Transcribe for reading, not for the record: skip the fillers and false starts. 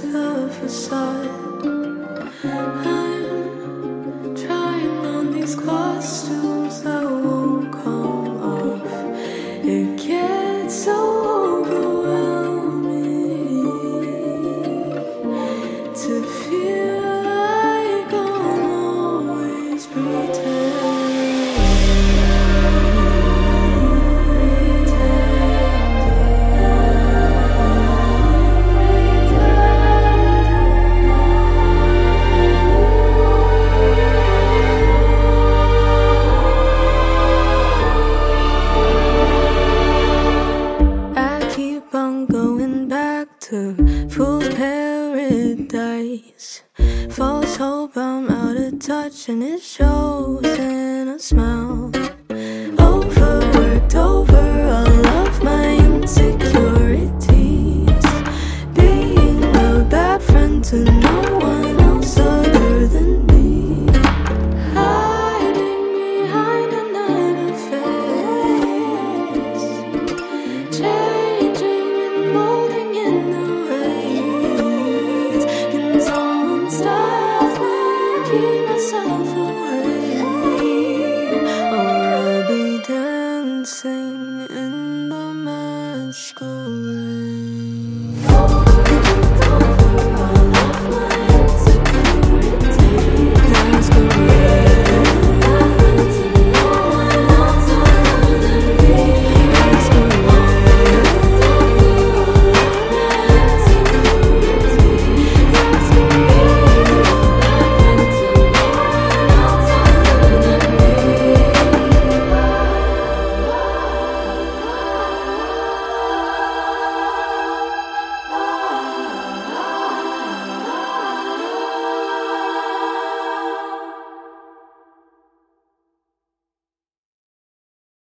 the facade. I'm trying on these costumes that won't come off. It gets so overwhelming to feel like I'm always going back to full paradise. False hope, I'm out of touch, and it shows in a smile. Overworked, over all of my insecurities. Being a bad friend to no